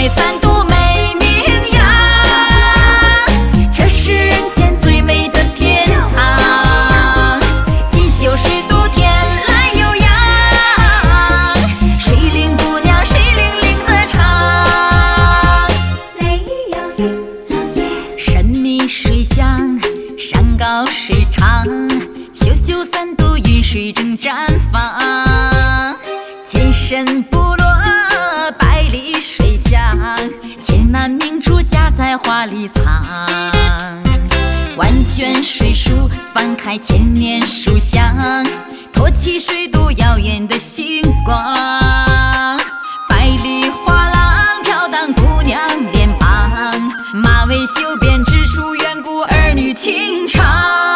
美三都美名扬，这是人间最美的天堂。锦绣水都天来有洋，水灵姑娘水灵灵的唱。雷有雨，老爷神秘水乡，山高水长，秀秀三都云水正绽放。千神部落百里水乡，千男明珠夹在花里藏。万卷水书翻开千年书香，托起水都耀眼的星光。百里画廊飘荡姑娘脸庞，马尾袖编织出远古儿女情长。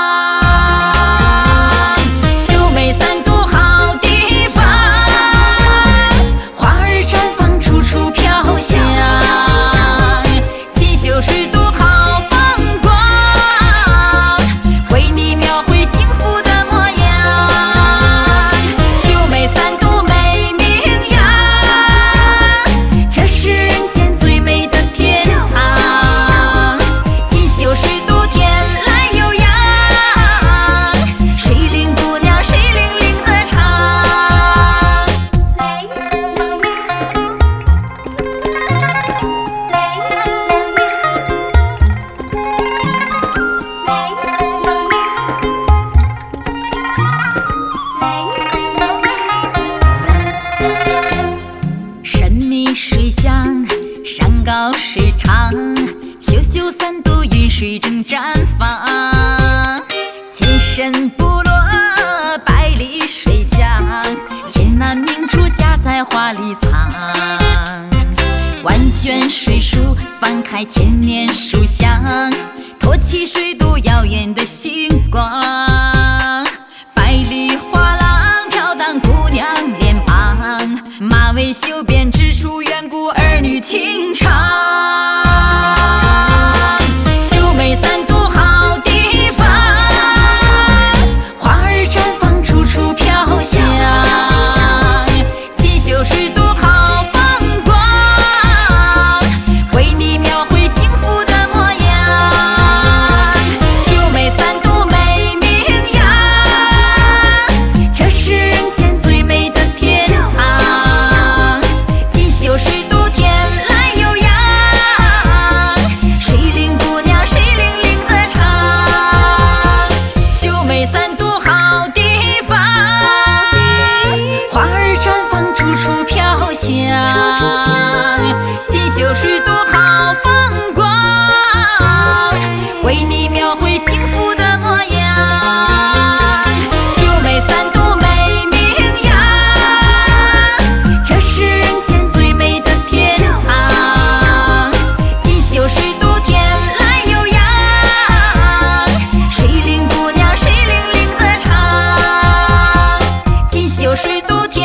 秀美三都好地方，花儿绽放处处飘香。锦绣水都好风光，为你描绘幸福的模样。秀美三都美名扬，这是人间最美的天堂。锦绣水都天来有洋，水灵姑娘水灵灵的唱。神秘水乡，山高水长，秀秀三都云水正绽放。千神部落百里水乡，千男明珠夹在花里藏。万卷水书翻开千年书香，托起水都耀眼的星光。百里画廊飘荡姑娘脸庞，马尾袖编织出远古儿女情长。秀美三都好地方，花儿绽放处处飘香。锦绣水都好风光，为你描绘幸福的模样。秀美三都美名扬，这是人间最美的天堂。锦绣水都天来有洋，水灵姑娘水灵灵的唱。秀美三都好地方，花儿绽放处处飘香。锦绣水都好风光，为你描绘幸福的模样。秀美三都美名扬，这是人间最美的天堂。锦绣水都天来有洋，水灵姑娘水灵灵的唱。锦绣水都天